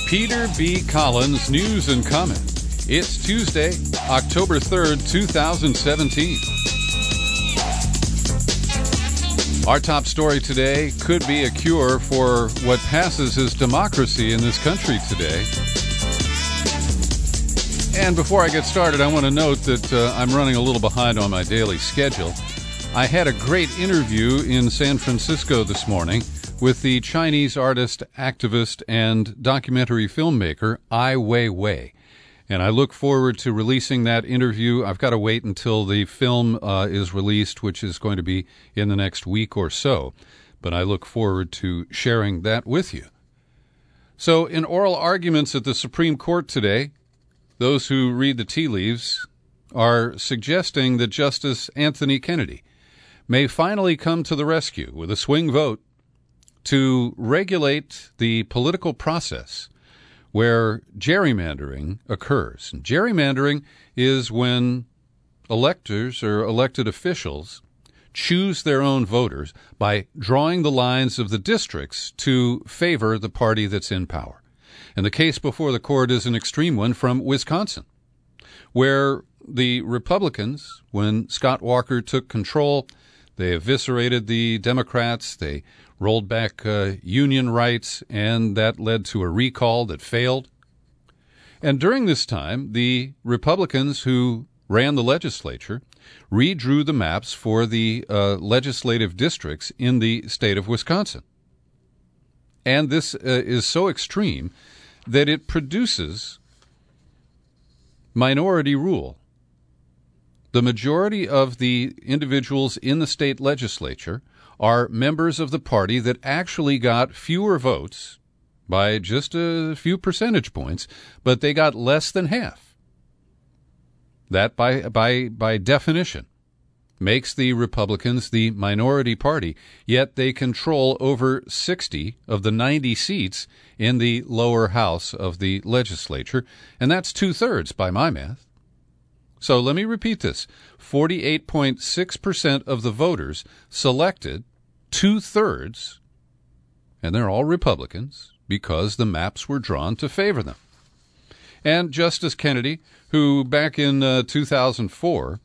Peter B. Collins News and Comment. It's Tuesday, October 3rd, 2017. Our top story today could be a cure for what passes as democracy in this country today. And before I get started, I want to note that I'm running a little behind on my daily schedule. I had a great interview in San Francisco this morning with the Chinese artist, activist, and documentary filmmaker Ai Weiwei. And I look forward to releasing that interview. I've got to wait until the film is released, which is going to be in the next week or so. But I look forward to sharing that with you. So in oral arguments at the Supreme Court today, those who read the tea leaves are suggesting that Justice Anthony Kennedy may finally come to the rescue with a swing vote to regulate the political process where gerrymandering occurs. And gerrymandering is when electors or elected officials choose their own voters by drawing the lines of the districts to favor the party that's in power. And the case before the court is an extreme one from Wisconsin, where the Republicans, when Scott Walker took control, they eviscerated the Democrats, they rolled back union rights, and that led to a recall that failed. And during this time, the Republicans who ran the legislature redrew the maps for the legislative districts in the state of Wisconsin. And this is so extreme that it produces minority rule. The majority of the individuals in the state legislature are members of the party that actually got fewer votes by just a few percentage points, but they got less than half. That, by definition, makes the Republicans the minority party, yet they control over 60 of the 90 seats in the lower house of the legislature, and that's two-thirds by my math. So let me repeat this. 48.6% of the voters selected two-thirds, and they're all Republicans, because the maps were drawn to favor them. And Justice Kennedy, who back in 2004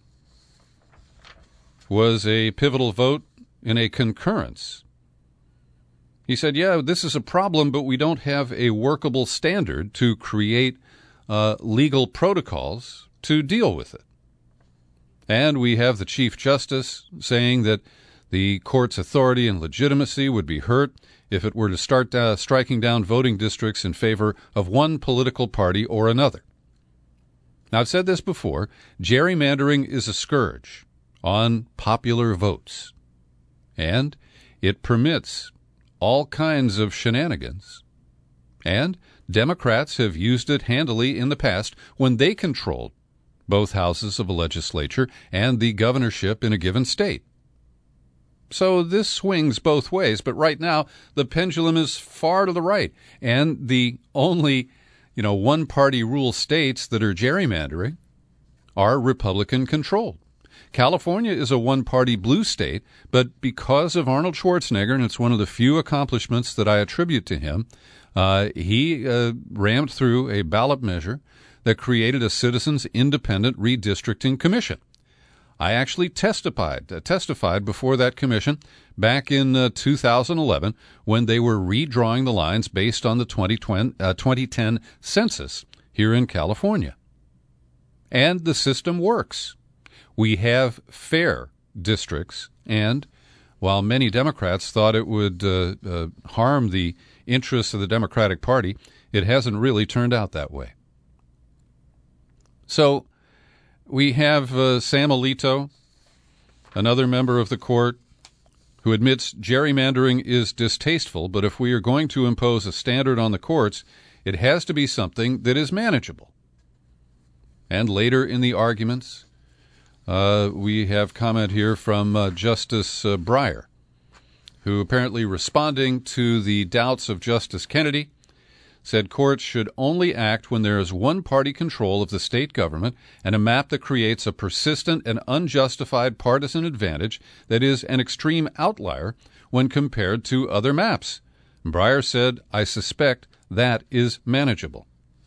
was a pivotal vote in a concurrence, he said, yeah, this is a problem, but we don't have a workable standard to create legal protocols to deal with it. And we have the Chief Justice saying that the court's authority and legitimacy would be hurt if it were to start striking down voting districts in favor of one political party or another. Now, I've said this before, gerrymandering is a scourge on popular votes, and it permits all kinds of shenanigans. And Democrats have used it handily in the past when they controlled both houses of a legislature and the governorship in a given state. So this swings both ways, but right now the pendulum is far to the right, and the only, one-party rule states that are gerrymandering are Republican-controlled. California is a one-party blue state, but because of Arnold Schwarzenegger, and it's one of the few accomplishments that I attribute to him, he rammed through a ballot measure that created a Citizens Independent Redistricting Commission. I actually testified before that commission back in 2011 when they were redrawing the lines based on the 2010 census here in California. And the system works. We have fair districts, and while many Democrats thought it would harm the interests of the Democratic Party, it hasn't really turned out that way. So we have Sam Alito, another member of the court, who admits gerrymandering is distasteful, but if we are going to impose a standard on the courts, it has to be something that is manageable. And later in the arguments, we have comment here from Justice Breyer, who apparently responding to the doubts of Justice Kennedy, said courts should only act when there is one-party control of the state government and a map that creates a persistent and unjustified partisan advantage that is an extreme outlier when compared to other maps. Breyer said, I suspect that is manageable.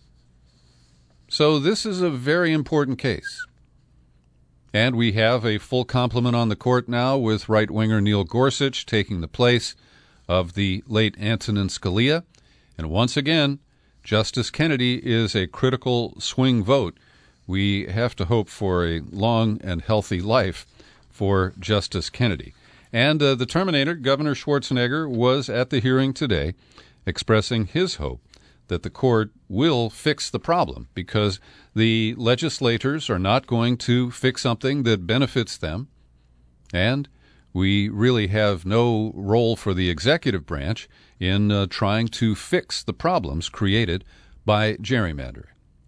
So this is a very important case. And we have a full complement on the court now with right-winger Neil Gorsuch taking the place of the late Antonin Scalia. And once again, Justice Kennedy is a critical swing vote. We have to hope for a long and healthy life for Justice Kennedy. And the Terminator, Governor Schwarzenegger, was at the hearing today expressing his hope that the court will fix the problem because the legislators are not going to fix something that benefits them, and we really have no role for the executive branch in trying to fix the problems created by gerrymandering.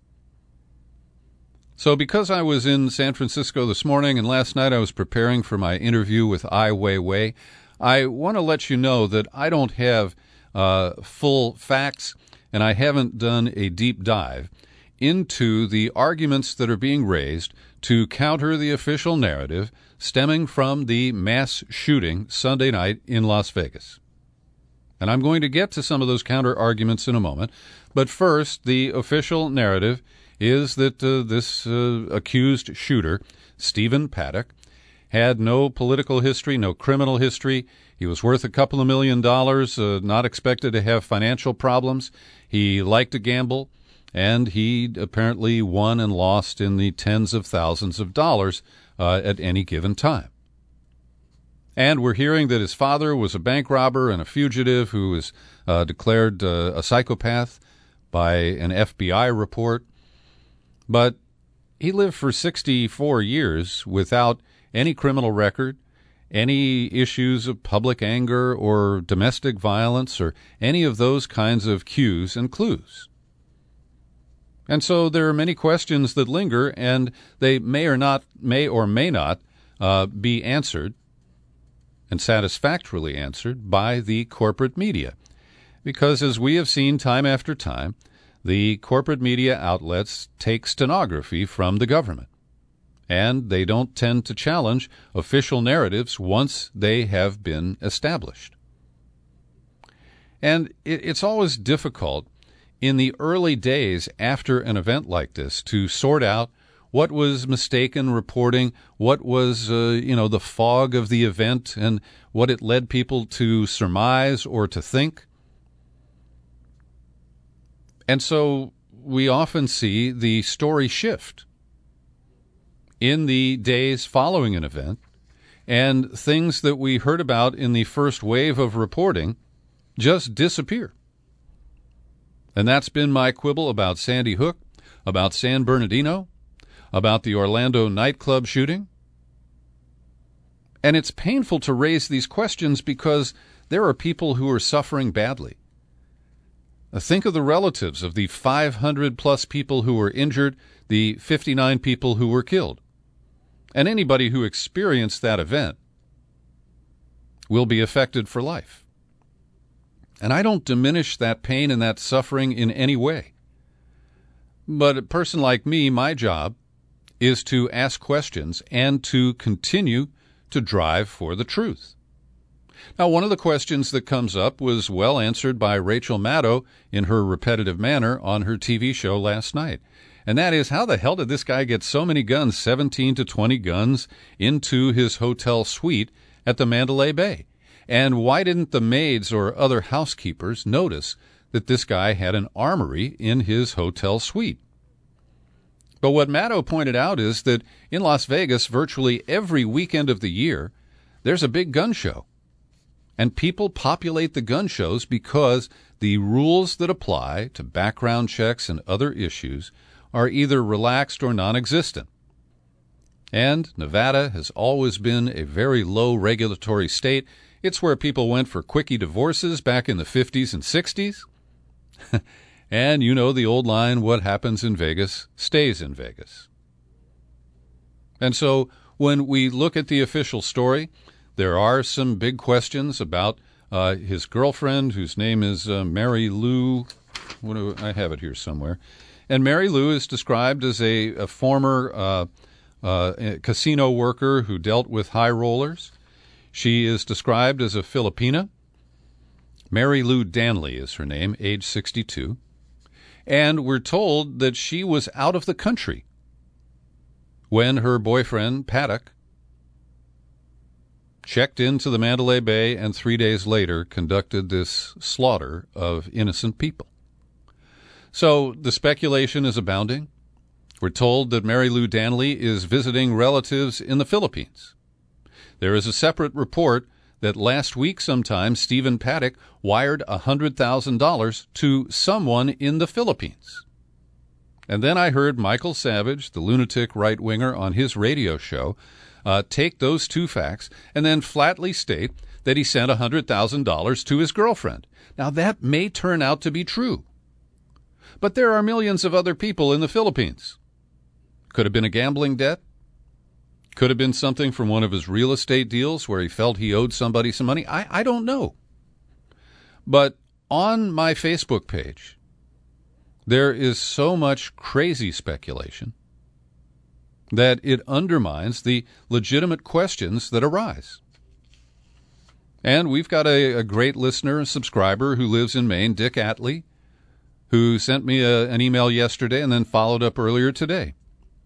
So because I was in San Francisco this morning and last night I was preparing for my interview with Ai Weiwei, I want to let you know that I don't have full facts and I haven't done a deep dive into the arguments that are being raised to counter the official narrative stemming from the mass shooting Sunday night in Las Vegas. And I'm going to get to some of those counter arguments in a moment. But first, the official narrative is that this accused shooter, Stephen Paddock, had no political history, no criminal history. He was worth a couple of $1 million, not expected to have financial problems. He liked to gamble, and he apparently won and lost in the tens of thousands of dollars at any given time. And we're hearing that his father was a bank robber and a fugitive who was declared a psychopath by an FBI report. But he lived for 64 years without any criminal record, any issues of public anger or domestic violence or any of those kinds of cues and clues. And so there are many questions that linger, and they may or may not be answered and satisfactorily answered by the corporate media. Because as we have seen time after time, the corporate media outlets take stenography from the government, and they don't tend to challenge official narratives once they have been established. And it's always difficult in the early days after an event like this to sort out what was mistaken reporting, what was, the fog of the event and what it led people to surmise or to think. And so we often see the story shift in the days following an event, and things that we heard about in the first wave of reporting just disappear. And that's been my quibble about Sandy Hook, about San Bernardino, about the Orlando nightclub shooting. And it's painful to raise these questions because there are people who are suffering badly. Think of the relatives of the 500-plus people who were injured, the 59 people who were killed. And anybody who experienced that event will be affected for life. And I don't diminish that pain and that suffering in any way. But a person like me, my job is to ask questions and to continue to drive for the truth. Now, one of the questions that comes up was well answered by Rachel Maddow in her repetitive manner on her TV show last night. And that is, how the hell did this guy get so many guns, 17 to 20 guns, into his hotel suite at the Mandalay Bay? And why didn't the maids or other housekeepers notice that this guy had an armory in his hotel suite? But what Maddow pointed out is that in Las Vegas, virtually every weekend of the year, there's a big gun show. And people populate the gun shows because the rules that apply to background checks and other issues are either relaxed or non-existent. And Nevada has always been a very low regulatory state. It's where people went for quickie divorces back in the 50s and 60s. And you know the old line, what happens in Vegas stays in Vegas. And so when we look at the official story, there are some big questions about his girlfriend, whose name is Mary Lou. I have it here somewhere. And Mary Lou is described as a former casino worker who dealt with high rollers. She is described as a Filipina. Mary Lou Danley is her name, age 62. And we're told that she was out of the country when her boyfriend, Paddock, checked into the Mandalay Bay and 3 days later conducted this slaughter of innocent people. So the speculation is abounding. We're told that Mary Lou Danley is visiting relatives in the Philippines. There is a separate report that last week sometime Stephen Paddock wired $100,000 to someone in the Philippines. And then I heard Michael Savage, the lunatic right-winger, on his radio show take those two facts and then flatly state that he sent $100,000 to his girlfriend. Now, that may turn out to be true. But there are millions of other people in the Philippines. Could have been a gambling debt. Could have been something from one of his real estate deals where he felt he owed somebody some money. I don't know. But on my Facebook page, there is so much crazy speculation that it undermines the legitimate questions that arise. And we've got a great listener and subscriber who lives in Maine, Dick Atlee, who sent me an email yesterday and then followed up earlier today.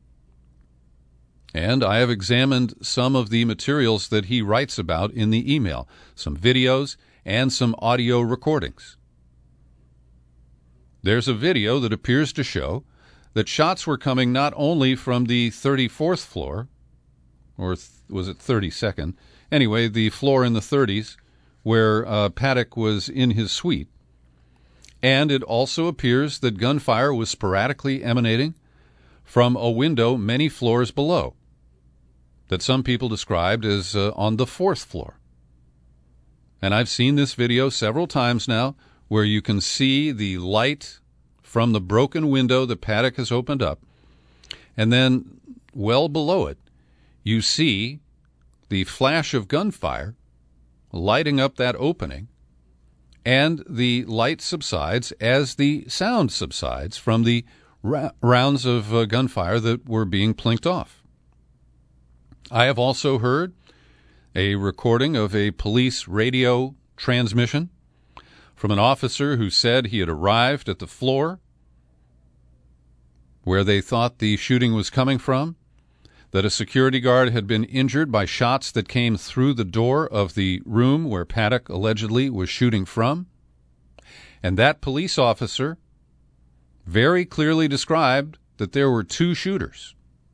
And I have examined some of the materials that he writes about in the email, some videos and some audio recordings. There's a video that appears to show that shots were coming not only from the 34th floor, or was it 32nd? Anyway, the floor in the 30s where Paddock was in his suite. And it also appears that gunfire was sporadically emanating from a window many floors below, that some people described as on the 4th floor. And I've seen this video several times now where you can see the light from the broken window that Paddock has opened up. And then well below it, you see the flash of gunfire lighting up that opening. And the light subsides as the sound subsides from the rounds of gunfire that were being plinked off. I have also heard a recording of a police radio transmission from an officer who said he had arrived at the floor where they thought the shooting was coming from, that a security guard had been injured by shots that came through the door of the room where Paddock allegedly was shooting from. And that police officer very clearly described that there were two shooters.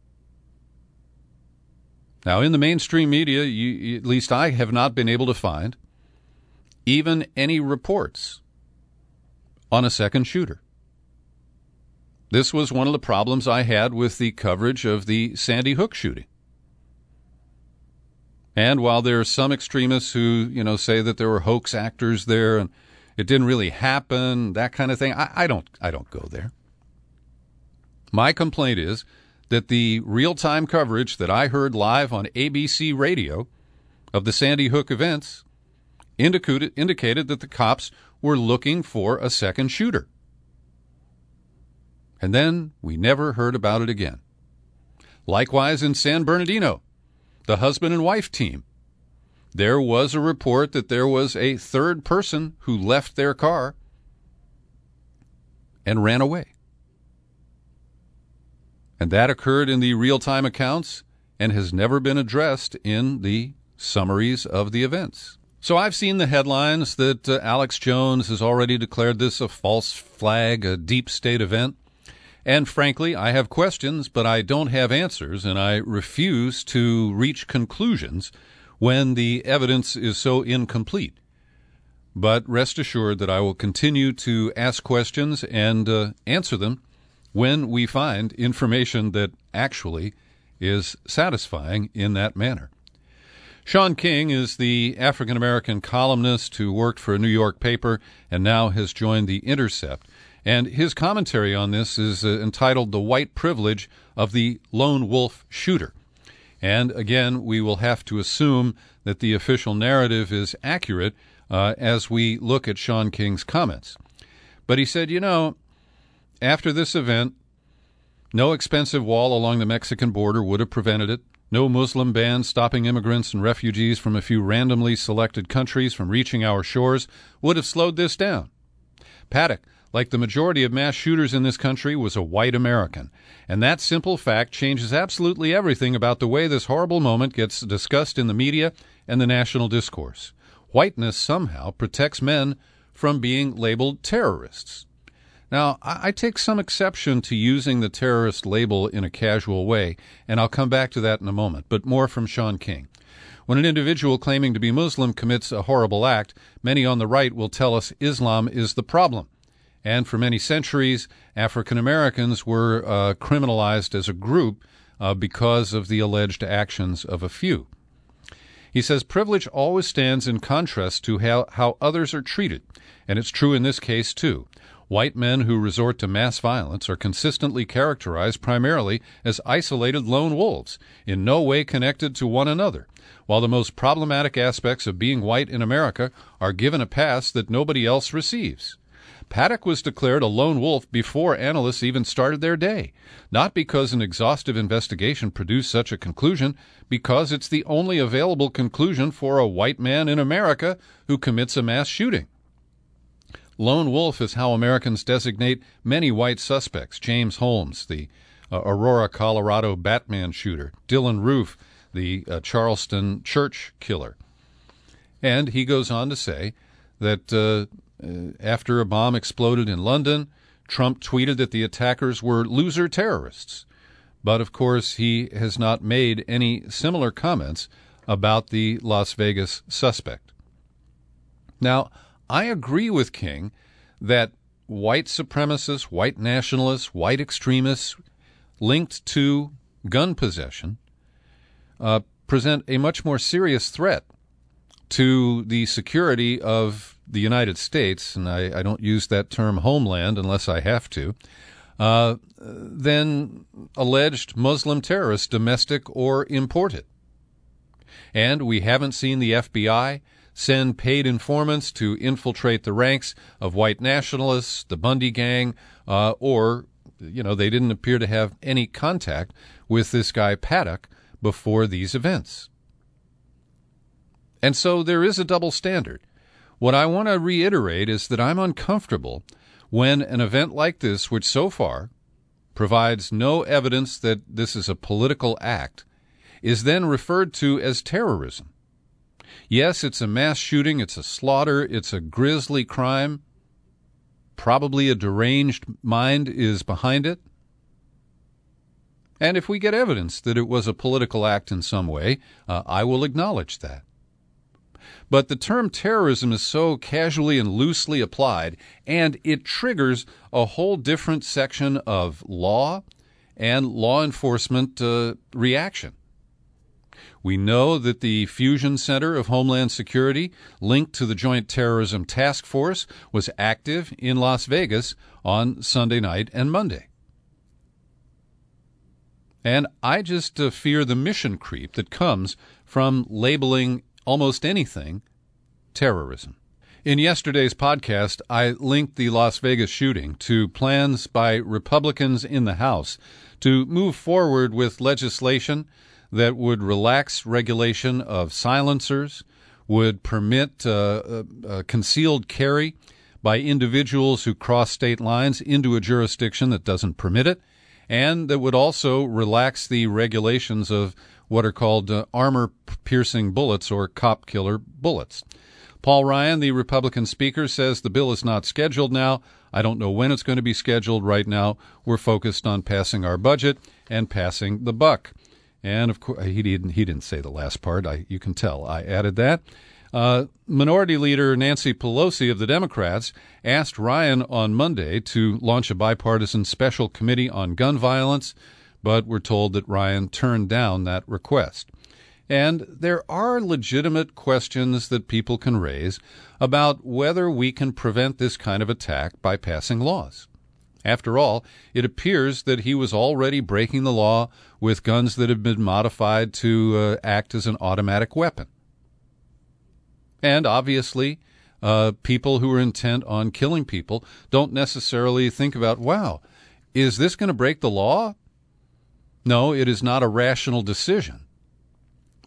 Now, in the mainstream media, at least I have not been able to find even any reports on a second shooter. This was one of the problems I had with the coverage of the Sandy Hook shooting. And while there are some extremists who, say that there were hoax actors there and it didn't really happen, that kind of thing, I don't go there. My complaint is that the real-time coverage that I heard live on ABC radio of the Sandy Hook events indicated that the cops were looking for a second shooter. And then we never heard about it again. Likewise in San Bernardino, the husband and wife team. There was a report that there was a third person who left their car and ran away. And that occurred in the real-time accounts and has never been addressed in the summaries of the events. So I've seen the headlines that Alex Jones has already declared this a false flag, a deep state event. And frankly, I have questions, but I don't have answers, and I refuse to reach conclusions when the evidence is so incomplete. But rest assured that I will continue to ask questions and answer them when we find information that actually is satisfying in that manner. Shaun King is the African-American columnist who worked for a New York paper and now has joined The Intercept. And his commentary on this is entitled The White Privilege of the Lone Wolf Shooter. And again, we will have to assume that the official narrative is accurate as we look at Shaun King's comments. But he said, after this event, no expensive wall along the Mexican border would have prevented it. No Muslim ban stopping immigrants and refugees from a few randomly selected countries from reaching our shores would have slowed this down. Paddock, like the majority of mass shooters in this country, was a white American, and that simple fact changes absolutely everything about the way this horrible moment gets discussed in the media and the national discourse. Whiteness somehow protects men from being labeled terrorists. Now, I take some exception to using the terrorist label in a casual way, and I'll come back to that in a moment, but more from Shaun King. When an individual claiming to be Muslim commits a horrible act, many on the right will tell us Islam is the problem. And for many centuries, African Americans were criminalized as a group because of the alleged actions of a few. He says privilege always stands in contrast to how others are treated, and it's true in this case, too. White men who resort to mass violence are consistently characterized primarily as isolated lone wolves, in no way connected to one another, while the most problematic aspects of being white in America are given a pass that nobody else receives. Paddock was declared a lone wolf before analysts even started their day, not because an exhaustive investigation produced such a conclusion, because it's the only available conclusion for a white man in America who commits a mass shooting. Lone wolf is how Americans designate many white suspects: James Holmes, the Aurora, Colorado Batman shooter; Dylan Roof, the Charleston church killer. And he goes on to say that after a bomb exploded in London, Trump tweeted that the attackers were loser terrorists. But, of course, he has not made any similar comments about the Las Vegas suspect. Now, I agree with King that white supremacists, white nationalists, white extremists linked to gun possession present a much more serious threat to the security of the United States, and I don't use that term homeland unless I have to, than alleged Muslim terrorists, domestic or imported. And we haven't seen the FBI send paid informants to infiltrate the ranks of white nationalists, the Bundy gang, or, they didn't appear to have any contact with this guy Paddock before these events. And so there is a double standard. What I want to reiterate is that I'm uncomfortable when an event like this, which so far provides no evidence that this is a political act, is then referred to as terrorism. Yes, it's a mass shooting, it's a slaughter, it's a grisly crime. Probably a deranged mind is behind it. And if we get evidence that it was a political act in some way, I will acknowledge that. But the term terrorism is so casually and loosely applied, and it triggers a whole different section of law and law enforcement reaction. We know that the Fusion Center of Homeland Security, linked to the Joint Terrorism Task Force, was active in Las Vegas on Sunday night and Monday. And I just fear the mission creep that comes from labeling almost anything terrorism. In yesterday's podcast, I linked the Las Vegas shooting to plans by Republicans in the House to move forward with legislation that would relax regulation of silencers, would permit concealed carry by individuals who cross state lines into a jurisdiction that doesn't permit it, and that would also relax the regulations of what are called armor-piercing bullets or cop-killer bullets. Paul Ryan, the Republican Speaker, says the bill is not scheduled now. I don't know when it's going to be scheduled right now. We're focused on passing our budget and passing the buck. And, of course, he didn't say the last part. You can tell I added that. Minority Leader Nancy Pelosi of the Democrats asked Ryan on Monday to launch a bipartisan special committee on gun violence, but we're told that Ryan turned down that request. And there are legitimate questions that people can raise about whether we can prevent this kind of attack by passing laws. After all, it appears that he was already breaking the law with guns that have been modified to act as an automatic weapon. And obviously, people who are intent on killing people don't necessarily think about, wow, is this going to break the law? No, it is not a rational decision.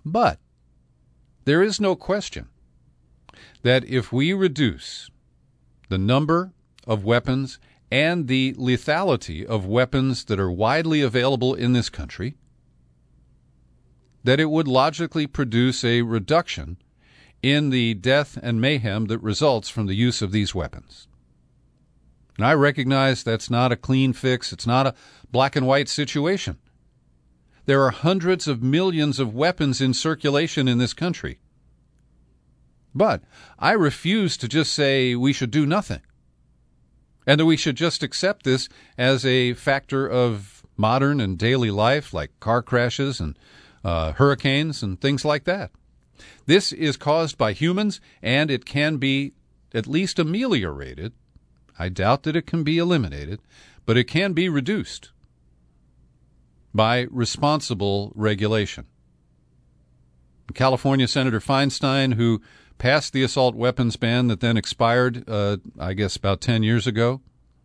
But there is no question that if we reduce the number of weapons and the lethality of weapons that are widely available in this country, that it would logically produce a reduction in the death and mayhem that results from the use of these weapons. And I recognize that's not a clean fix. It's not a black and white situation. There are hundreds of millions of weapons in circulation in this country. But I refuse to just say we should do nothing, and that we should just accept this as a factor of modern and daily life, like car crashes and hurricanes and things like that. This is caused by humans, and it can be at least ameliorated. I doubt that it can be eliminated, but it can be reduced by responsible regulation. California Senator Feinstein, who passed the assault weapons ban that then expired, I guess, about 10 years ago.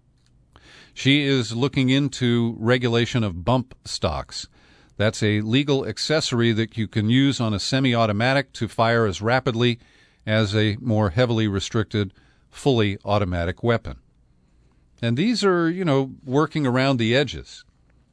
She is looking into regulation of bump stocks. That's a legal accessory that you can use on a semi-automatic to fire as rapidly as a more heavily restricted, fully automatic weapon. And these are, working around the edges.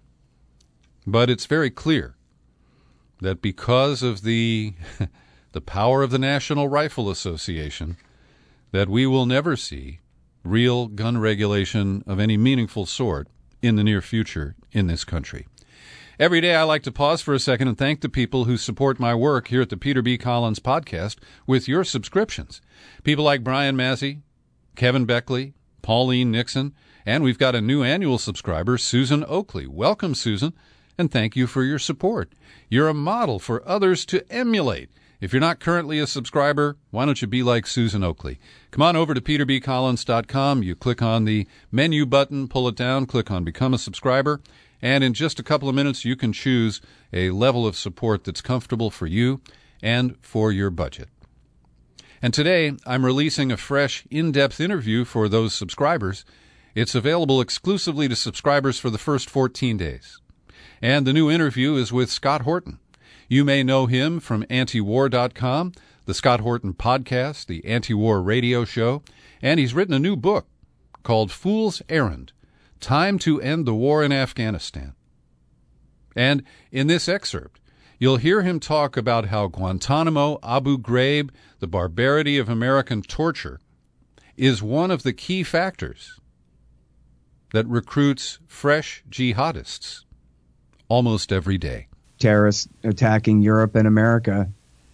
But it's very clear that because of the power of the National Rifle Association, that we will never see real gun regulation of any meaningful sort in the near future in this country. Every day I like to pause for a second and thank the people who support my work here at the Peter B. Collins Podcast with your subscriptions. People like Brian Massey, Kevin Beckley, Pauline Nixon, and we've got a new annual subscriber, Susan Oakley. Welcome, Susan, and thank you for your support. You're a model for others to emulate. If you're not currently a subscriber, why don't you be like Susan Oakley? Come on over to peterbcollins.com. You click on the menu button, pull it down, click on Become a Subscriber, and in just a couple of minutes you can choose a level of support that's comfortable for you and for your budget. And today I'm releasing a fresh, in-depth interview for those subscribers. It's available exclusively to subscribers for the first 14 days. And the new interview is with Scott Horton. You may know him from antiwar.com, the Scott Horton podcast, the Anti-War radio show, and he's written a new book called Fool's Errand, Time to End the War in Afghanistan. And in this excerpt, you'll hear him talk about how Guantanamo, Abu Ghraib, the barbarity of American torture, is one of the key factors that recruits fresh jihadists almost every day. Terrorists attacking Europe and America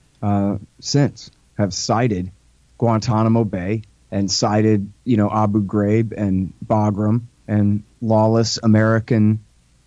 since have cited Guantanamo Bay and cited, Abu Ghraib and Bagram and lawless American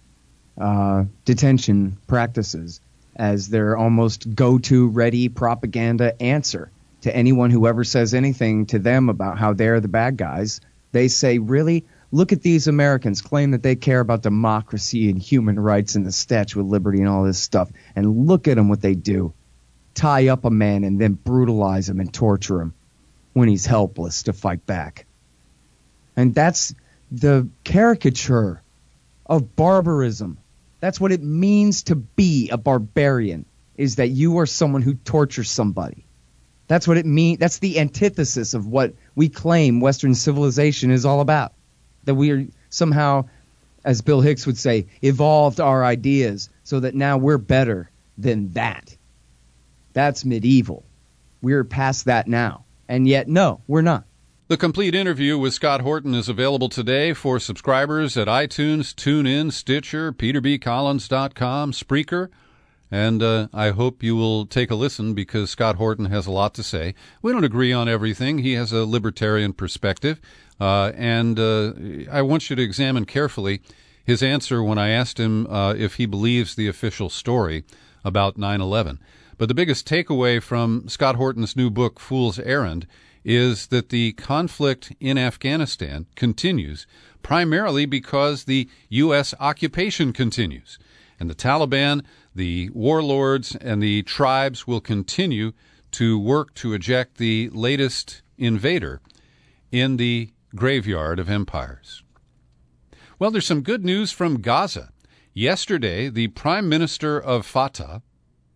detention practices as their almost go-to ready propaganda answer to anyone who ever says anything to them about how they're the bad guys. They say, really? Look at these Americans claim that they care about democracy and human rights and the Statue of Liberty and all this stuff. And look at them, what they do. Tie up a man and then brutalize him and torture him when he's helpless to fight back. And that's the caricature of barbarism. That's what it means to be a barbarian, is that you are someone who tortures somebody. That's what it means. That's the antithesis of what we claim Western civilization is all about. That we are somehow, as Bill Hicks would say, evolved our ideas so that now we're better than that. That's medieval. We're past that now. And yet, no, we're not. The complete interview with Scott Horton is available today for subscribers at iTunes, TuneIn, Stitcher, peterbcollins.com, Spreaker. And I hope you will take a listen because Scott Horton has a lot to say. We don't agree on everything. He has a libertarian perspective. And I want you to examine carefully his answer when I asked him if he believes the official story about 9/11. But the biggest takeaway from Scott Horton's new book, Fool's Errand, is that the conflict in Afghanistan continues primarily because the U.S. occupation continues. And the Taliban, the warlords, and the tribes will continue to work to eject the latest invader in the graveyard of empires. Well, there's some good news from Gaza. Yesterday, the prime minister of Fatah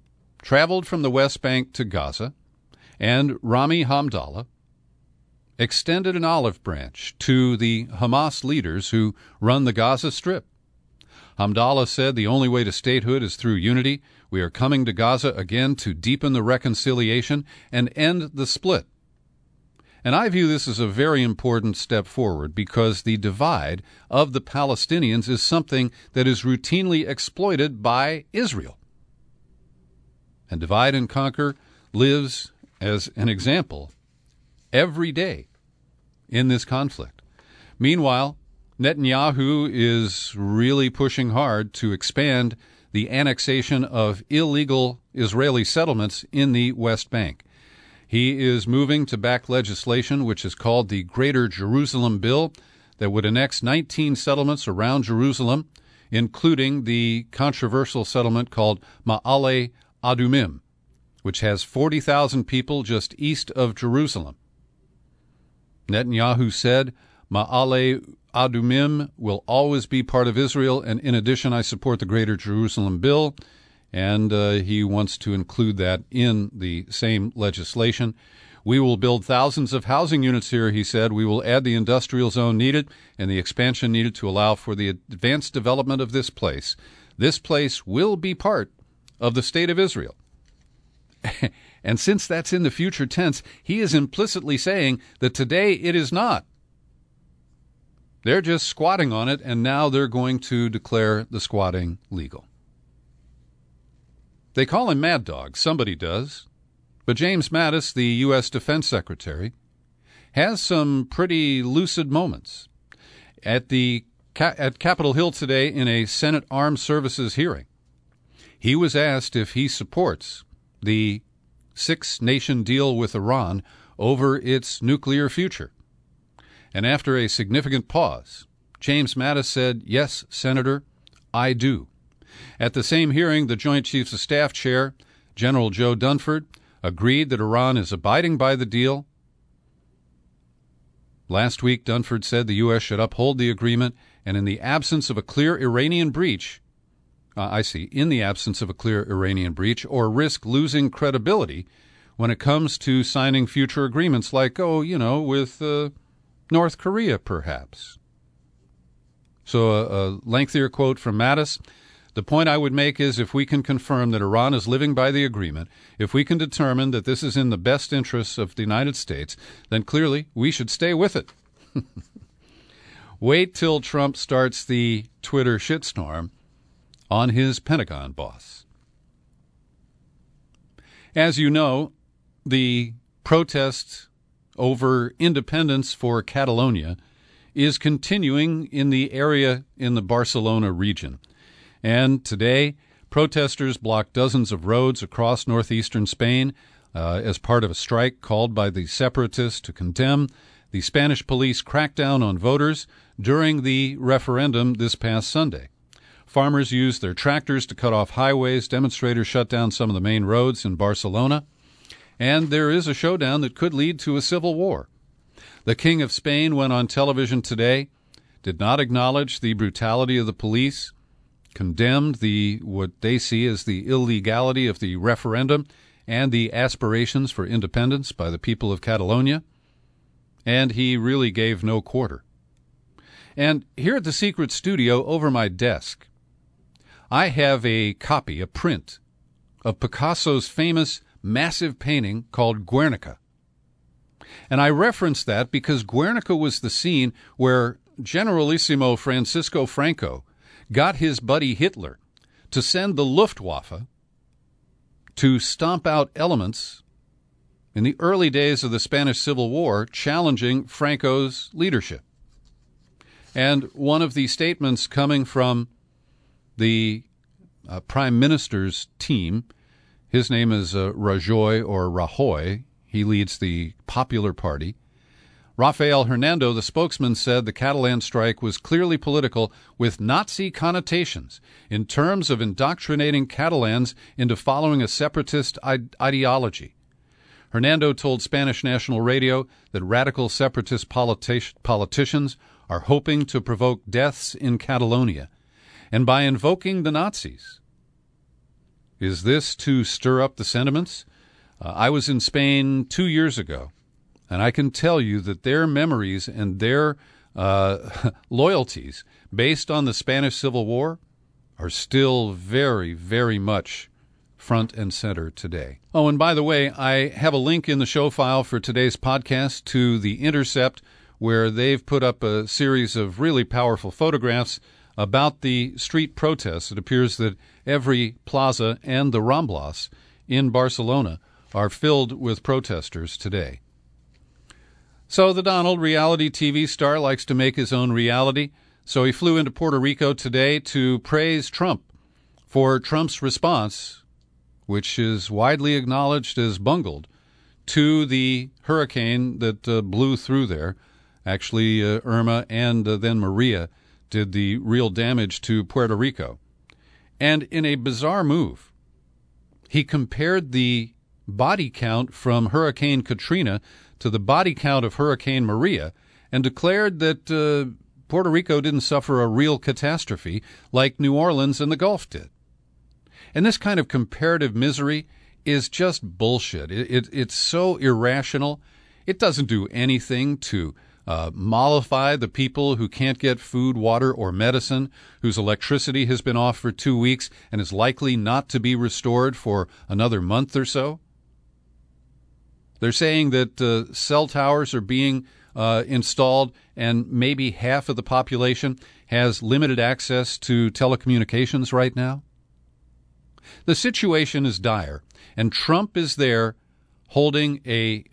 traveled from the West Bank to Gaza, and Rami Hamdallah extended an olive branch to the Hamas leaders who run the Gaza Strip. Hamdallah said the only way to statehood is through unity. We are coming to Gaza again to deepen the reconciliation and end the split. And I view this as a very important step forward because the divide of the Palestinians is something that is routinely exploited by Israel. And divide and conquer lives as an example every day in this conflict. Meanwhile, Netanyahu is really pushing hard to expand the annexation of illegal Israeli settlements in the West Bank. He is moving to back legislation which is called the Greater Jerusalem Bill that would annex 19 settlements around Jerusalem, including the controversial settlement called Ma'ale Adumim, which has 40,000 people just east of Jerusalem. Netanyahu said, Ma'ale Adumim will always be part of Israel, and in addition, I support the Greater Jerusalem Bill, and he wants to include that in the same legislation. We will build thousands of housing units here, he said. We will add the industrial zone needed and the expansion needed to allow for the advanced development of this place. This place will be part of the state of Israel. And since that's in the future tense, he is implicitly saying that today it is not. They're just squatting on it, and now they're going to declare the squatting legal. They call him Mad Dog. Somebody does. But James Mattis, the U.S. Defense Secretary, has some pretty lucid moments. At Capitol Hill today in a Senate Armed Services hearing, he was asked if he supports the six-nation deal with Iran over its nuclear future. And after a significant pause, James Mattis said, "Yes, Senator, I do." At the same hearing, the Joint Chiefs of Staff Chair, General Joe Dunford, agreed that Iran is abiding by the deal. Last week, Dunford said the U.S. should uphold the agreement, and in the absence of a clear Iranian breach, or risk losing credibility when it comes to signing future agreements like, with North Korea, perhaps. So a lengthier quote from Mattis. The point I would make is if we can confirm that Iran is living by the agreement, if we can determine that this is in the best interests of the United States, then clearly we should stay with it. Wait till Trump starts the Twitter shitstorm on his Pentagon boss. As you know, the protest over independence for Catalonia is continuing in the area in the Barcelona region. And today, protesters blocked dozens of roads across northeastern Spain as part of a strike called by the separatists to condemn the Spanish police crackdown on voters during the referendum this past Sunday. Farmers used their tractors to cut off highways. Demonstrators shut down some of the main roads in Barcelona. And there is a showdown that could lead to a civil war. The King of Spain went on television today, did not acknowledge the brutality of the police, condemned what they see as the illegality of the referendum and the aspirations for independence by the people of Catalonia, and he really gave no quarter. And here at the Secret Studio over my desk, I have a print of Picasso's famous massive painting called Guernica. And I reference that because Guernica was the scene where Generalissimo Francisco Franco got his buddy Hitler to send the Luftwaffe to stomp out elements in the early days of the Spanish Civil War challenging Franco's leadership. And one of the statements coming from the Prime Minister's team, his name is Rajoy. He leads the Popular Party. Rafael Hernando, the spokesman, said the Catalan strike was clearly political with Nazi connotations in terms of indoctrinating Catalans into following a separatist ideology. Hernando told Spanish National Radio that radical separatist politicians are hoping to provoke deaths in Catalonia, and by invoking the Nazis, Is this to stir up the sentiments? I was in Spain 2 years ago, and I can tell you that their memories and their loyalties based on the Spanish Civil War are still very, very much front and center today. Oh, and by the way, I have a link in the show file for today's podcast to The Intercept, where they've put up a series of really powerful photographs about the street protests. It appears that every plaza and the Ramblas in Barcelona are filled with protesters today. So the Donald, reality TV star, likes to make his own reality. So he flew into Puerto Rico today to praise Trump for Trump's response, which is widely acknowledged as bungled, to the hurricane that blew through there. Actually, Irma and then Maria did the real damage to Puerto Rico. And in a bizarre move, he compared the body count from Hurricane Katrina to the body count of Hurricane Maria and declared that Puerto Rico didn't suffer a real catastrophe like New Orleans and the Gulf did. And this kind of comparative misery is just bullshit. It's so irrational. It doesn't do anything to mollify the people who can't get food, water, or medicine, whose electricity has been off for 2 weeks and is likely not to be restored for another month or so. They're saying that cell towers are being installed and maybe half of the population has limited access to telecommunications right now. The situation is dire, and Trump is there holding a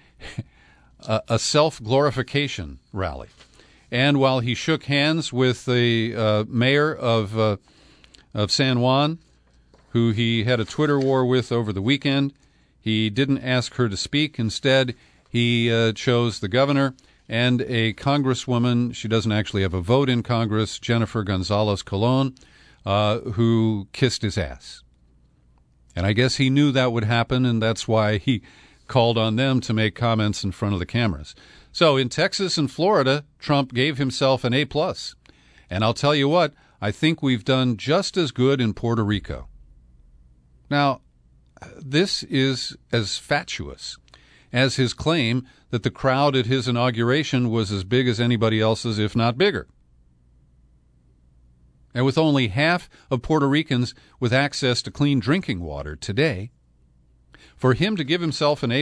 self-glorification rally. And while he shook hands with the mayor of San Juan, who he had a Twitter war with over the weekend, he didn't ask her to speak. Instead, he chose the governor and a congresswoman. She doesn't actually have a vote in Congress, Jennifer Gonzalez Colon, who kissed his ass. And I guess he knew that would happen, and that's why he called on them to make comments in front of the cameras. So in Texas and Florida, Trump gave himself an A+. And I'll tell you what, I think we've done just as good in Puerto Rico. Now, this is as fatuous as his claim that the crowd at his inauguration was as big as anybody else's, if not bigger. And with only half of Puerto Ricans with access to clean drinking water today, for him to give himself an A+,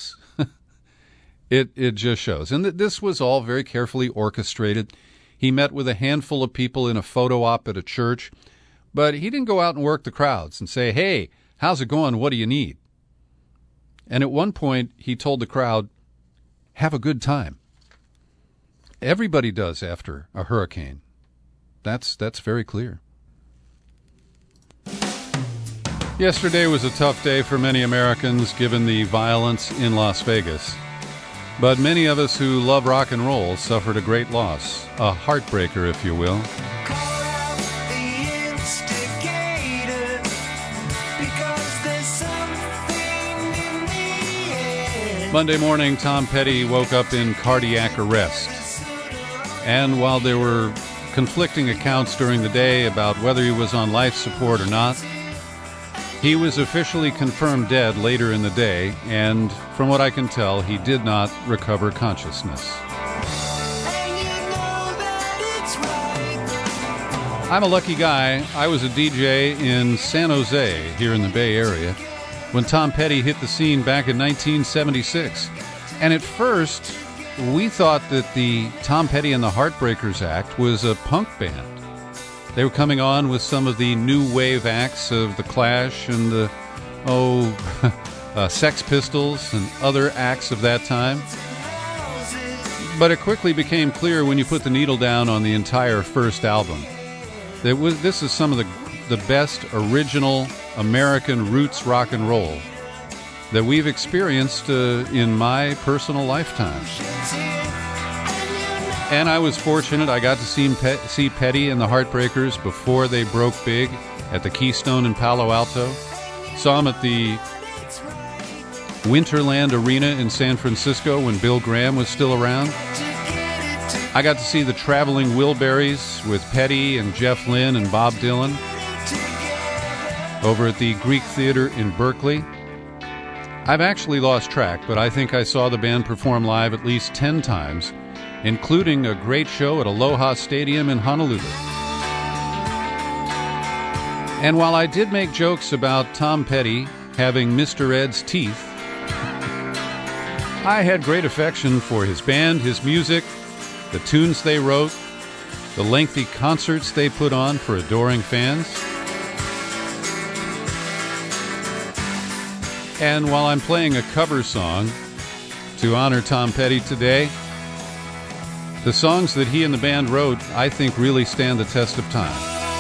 it just shows. And this was all very carefully orchestrated. He met with a handful of people in a photo op at a church, but he didn't go out and work the crowds and say, hey, how's it going? What do you need? And at one point, he told the crowd, have a good time. Everybody does after a hurricane. That's very clear. Yesterday was a tough day for many Americans given the violence in Las Vegas. But many of us who love rock and roll suffered a great loss, a heartbreaker, if you will. Monday morning, Tom Petty woke up in cardiac arrest. And while there were conflicting accounts during the day about whether he was on life support or not, he was officially confirmed dead later in the day, and from what I can tell, he did not recover consciousness. I'm a lucky guy. I was a DJ in San Jose, here in the Bay Area, when Tom Petty hit the scene back in 1976. And at first, we thought that the Tom Petty and the Heartbreakers act was a punk band. They were coming on with some of the new wave acts of The Clash and the, Sex Pistols and other acts of that time. But it quickly became clear when you put the needle down on the entire first album that this is some of the best original American roots rock and roll that we've experienced in my personal lifetime. And I was fortunate. I got to see Petty and the Heartbreakers before they broke big at the Keystone in Palo Alto. Saw them at the Winterland Arena in San Francisco when Bill Graham was still around. I got to see the Traveling Wilburys with Petty and Jeff Lynne and Bob Dylan. over at the Greek Theater in Berkeley. I've actually lost track, but I think I saw the band perform live at least 10 times, including a great show at Aloha Stadium in Honolulu. And while I did make jokes about Tom Petty having Mr. Ed's teeth, I had great affection for his band, his music, the tunes they wrote, the lengthy concerts they put on for adoring fans. And while I'm playing a cover song to honor Tom Petty today, the songs that he and the band wrote, I think, really stand the test of time.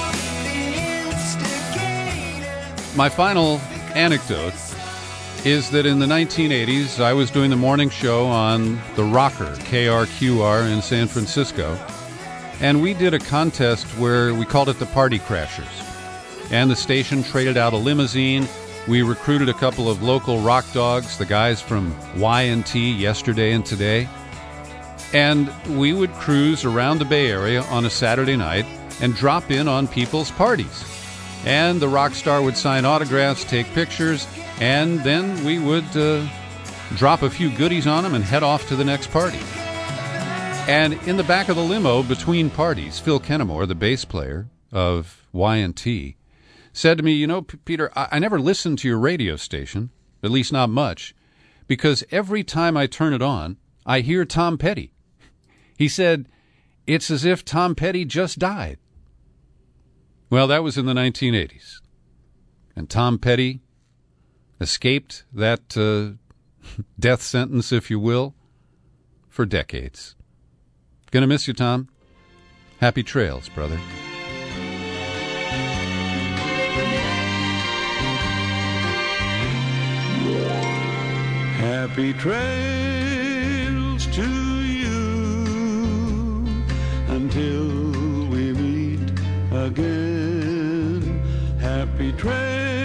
My final anecdote is that in the 1980s, I was doing the morning show on The Rocker, KRQR in San Francisco, and we did a contest where we called it the Party Crashers. And the station traded out a limousine. We recruited a couple of local rock dogs, the guys from Y&T, Yesterday and Today. And we would cruise around the Bay Area on a Saturday night and drop in on people's parties. And the rock star would sign autographs, take pictures, and then we would drop a few goodies on them and head off to the next party. And in the back of the limo, between parties, Phil Kennemore, the bass player of Y&T, said to me, you know, Peter, I never listened to your radio station, at least not much, because every time I turn it on, I hear Tom Petty. He said, it's as if Tom Petty just died. Well, that was in the 1980s. And Tom Petty escaped that death sentence, if you will, for decades. Gonna miss you, Tom. Happy trails, brother. Happy trails to you until we meet again. Happy trails.